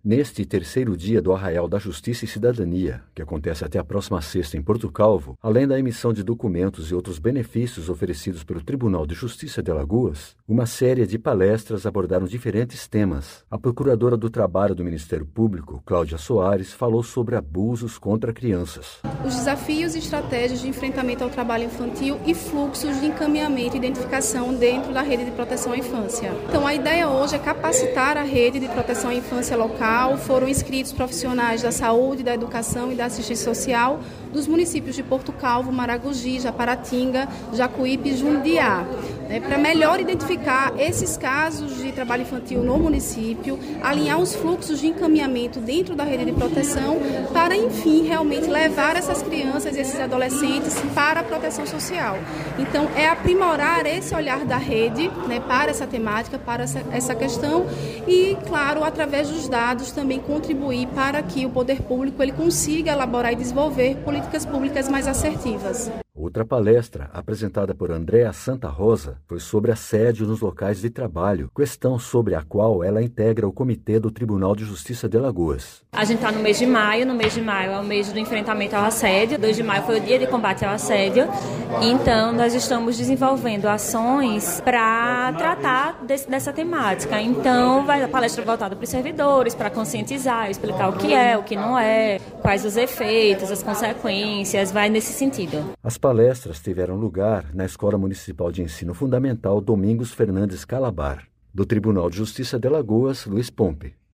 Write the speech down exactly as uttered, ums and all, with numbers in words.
Neste terceiro dia do Arraial da Justiça e Cidadania, que acontece até a próxima sexta em Porto Calvo, além da emissão de documentos e outros benefícios oferecidos pelo Tribunal de Justiça de Alagoas, uma série de palestras abordaram diferentes temas. A Procuradora do Trabalho do Ministério Público, Cláudia Soares, falou sobre abusos contra crianças. Os desafios e estratégias de enfrentamento ao trabalho infantil e fluxos de encaminhamento e identificação dentro da rede de proteção à infância. Então, a ideia hoje é capacitar a rede de proteção à infância local. Foram inscritos profissionais da saúde, da educação e da assistência social dos municípios de Porto Calvo, Maragogi, Japaratinga, Jacuípe e Jundiá, né, para melhor identificar esses casos de trabalho infantil no município, alinhar os fluxos de encaminhamento dentro da rede de proteção para, enfim, realmente levar essas crianças e esses adolescentes para a proteção social. Então, é aprimorar esse olhar da rede, né, para essa temática, para essa, essa questão e, claro, através dos dados também contribuir para que o poder público ele consiga elaborar e desenvolver políticas públicas mais assertivas. Outra palestra, apresentada por Andréa Santa Rosa, foi sobre assédio nos locais de trabalho, questão sobre a qual ela integra o Comitê do Tribunal de Justiça de Alagoas. A gente está no mês de maio, no mês de maio é o mês do enfrentamento ao assédio, dois de maio foi o dia de combate ao assédio, então nós estamos desenvolvendo ações para tratar desse, dessa temática. Então vai a palestra voltada para os servidores, para conscientizar, explicar o que é, o que não é, quais os efeitos, as consequências, vai nesse sentido. As palestras tiveram lugar na Escola Municipal de Ensino Fundamental Domingos Fernandes Calabar, do Tribunal de Justiça de Alagoas, Luiz Pompe.